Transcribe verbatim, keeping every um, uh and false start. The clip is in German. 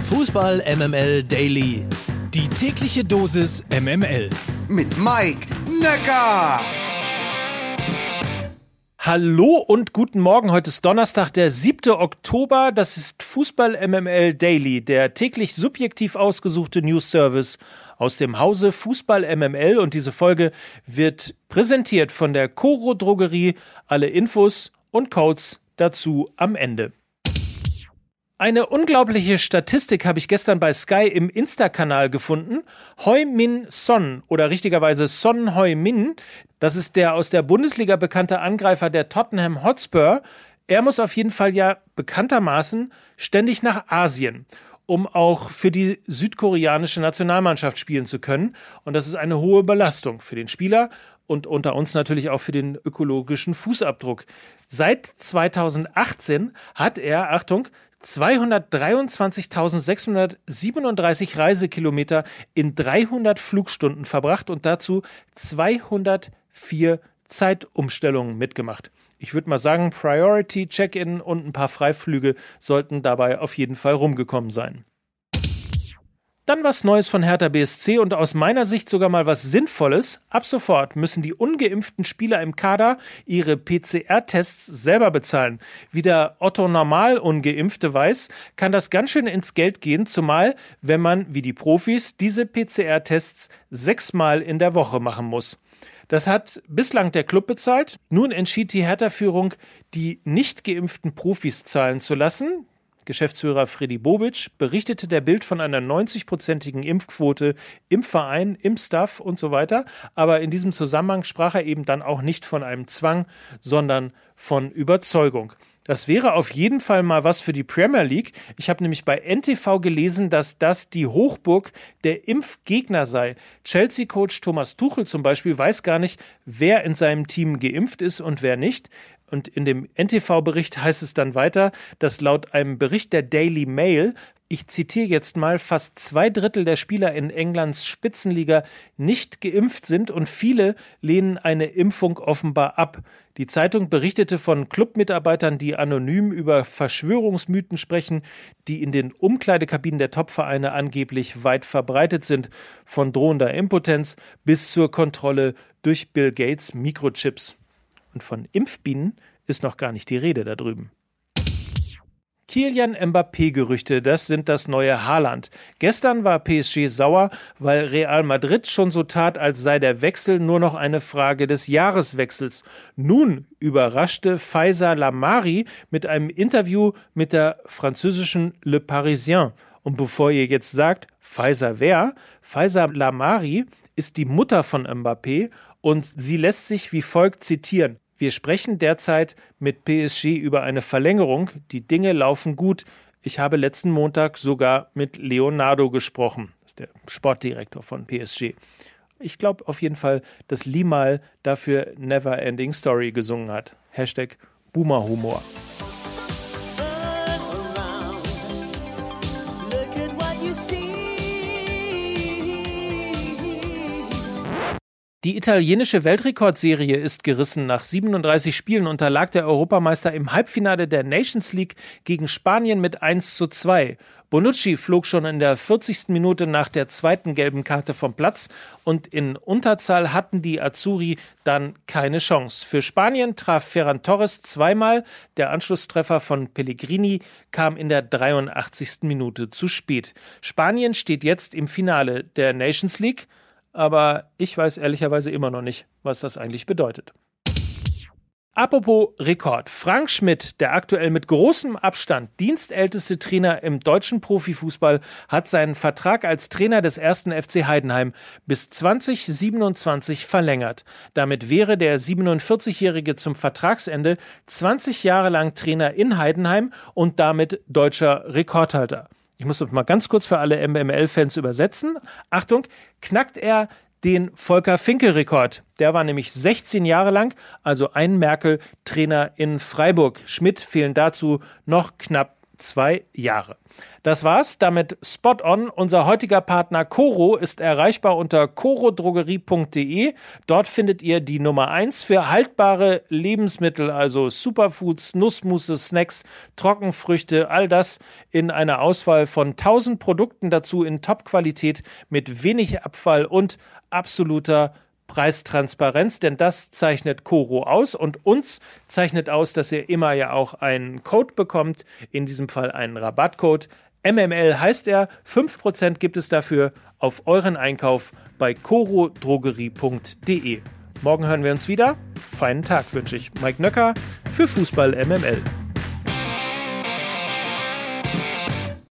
Fußball M M L Daily. Die tägliche Dosis M M L. Mit Mike Necker. Hallo und guten Morgen. Heute ist Donnerstag, der siebte Oktober. Das ist Fußball M M L Daily, der täglich subjektiv ausgesuchte News-Service aus dem Hause Fußball M M L. Und diese Folge wird präsentiert von der Coro Drogerie. Alle Infos und Codes dazu am Ende. Eine unglaubliche Statistik habe ich gestern bei Sky im Insta-Kanal gefunden. Heung-min Son oder richtigerweise Son Heung-min, das ist der aus der Bundesliga bekannte Angreifer der Tottenham Hotspur. Er muss auf jeden Fall ja bekanntermaßen ständig nach Asien, um auch für die südkoreanische Nationalmannschaft spielen zu können. Und das ist eine hohe Belastung für den Spieler und unter uns natürlich auch für den ökologischen Fußabdruck. Seit zweitausendachtzehn hat er, Achtung, zweihundertdreiundzwanzigtausendsechshundertsiebenunddreißig Reisekilometer in dreihundert Flugstunden verbracht und dazu zweihundertvier Zeitumstellungen mitgemacht. Ich würde mal sagen, Priority, Check-in und ein paar Freiflüge sollten dabei auf jeden Fall rumgekommen sein. Dann was Neues von Hertha B S C und aus meiner Sicht sogar mal was Sinnvolles. Ab sofort müssen die ungeimpften Spieler im Kader ihre P C R-Tests selber bezahlen. Wie der Otto-Normal-Ungeimpfte weiß, kann das ganz schön ins Geld gehen, zumal wenn man, wie die Profis, diese P C R-Tests sechsmal in der Woche machen muss. Das hat bislang der Club bezahlt. Nun entschied die Hertha-Führung, die nicht geimpften Profis zahlen zu lassen. Geschäftsführer Freddy Bobic berichtete der Bild von einer neunzig-prozentigen Impfquote im Verein, im Staff und so weiter. Aber in diesem Zusammenhang sprach er eben dann auch nicht von einem Zwang, sondern von Überzeugung. Das wäre auf jeden Fall mal was für die Premier League. Ich habe nämlich bei N T V gelesen, dass das die Hochburg der Impfgegner sei. Chelsea-Coach Thomas Tuchel zum Beispiel weiß gar nicht, wer in seinem Team geimpft ist und wer nicht. Und in dem N T V-Bericht heißt es dann weiter, dass laut einem Bericht der Daily Mail, ich zitiere jetzt mal, fast zwei Drittel der Spieler in Englands Spitzenliga nicht geimpft sind und viele lehnen eine Impfung offenbar ab. Die Zeitung berichtete von Clubmitarbeitern, die anonym über Verschwörungsmythen sprechen, die in den Umkleidekabinen der Topvereine angeblich weit verbreitet sind, von drohender Impotenz bis zur Kontrolle durch Bill Gates Mikrochips. Und von Impfbienen ist noch gar nicht die Rede da drüben. Kylian Mbappé-Gerüchte, das sind das neue Haaland. Gestern war P S G sauer, weil Real Madrid schon so tat, als sei der Wechsel nur noch eine Frage des Jahreswechsels. Nun überraschte Faisal Lamari mit einem Interview mit der französischen Le Parisien. Und bevor ihr jetzt sagt, Faisal wer? Faisal Lamari ist die Mutter von Mbappé und sie lässt sich wie folgt zitieren. Wir sprechen derzeit mit P S G über eine Verlängerung. Die Dinge laufen gut. Ich habe letzten Montag sogar mit Leonardo gesprochen. Das ist der Sportdirektor von P S G. Ich glaube auf jeden Fall, dass Limal dafür Never Ending Story gesungen hat. Hashtag Boomer-Humor. Die italienische Weltrekordserie ist gerissen. Nach siebenunddreißig Spielen unterlag der Europameister im Halbfinale der Nations League gegen Spanien mit eins zu zwei. Bonucci flog schon in der vierzigsten Minute nach der zweiten gelben Karte vom Platz und in Unterzahl hatten die Azzurri dann keine Chance. Für Spanien traf Ferran Torres zweimal. Der Anschlusstreffer von Pellegrini kam in der dreiundachtzigsten Minute zu spät. Spanien steht jetzt im Finale der Nations League. Aber ich weiß ehrlicherweise immer noch nicht, was das eigentlich bedeutet. Apropos Rekord. Frank Schmidt, der aktuell mit großem Abstand dienstälteste Trainer im deutschen Profifußball, hat seinen Vertrag als Trainer des ersten F C Heidenheim bis zwanzig siebenundzwanzig verlängert. Damit wäre der siebenundvierzigjährige zum Vertragsende zwanzig Jahre lang Trainer in Heidenheim und damit deutscher Rekordhalter. Ich muss das mal ganz kurz für alle M M L-Fans übersetzen. Achtung, knackt er den Volker-Finke-Rekord. Der war nämlich sechzehn Jahre lang, also ein Merkel-Trainer in Freiburg. Schmidt fehlen dazu noch knapp zwei Jahre. Das war's, damit Spot On. Unser heutiger Partner Coro ist erreichbar unter corodrogerie punkt de. Dort findet ihr die Nummer eins für haltbare Lebensmittel, also Superfoods, Nussmusse, Snacks, Trockenfrüchte, all das in einer Auswahl von tausend Produkten, dazu in Top-Qualität mit wenig Abfall und absoluter Preistransparenz, denn das zeichnet Coro aus und uns zeichnet aus, dass ihr immer ja auch einen Code bekommt, in diesem Fall einen Rabattcode. M M L heißt er, fünf Prozent gibt es dafür auf euren Einkauf bei corodrogerie punkt de. Morgen hören wir uns wieder. Feinen Tag wünsche ich. Mike Nöcker für Fußball M M L.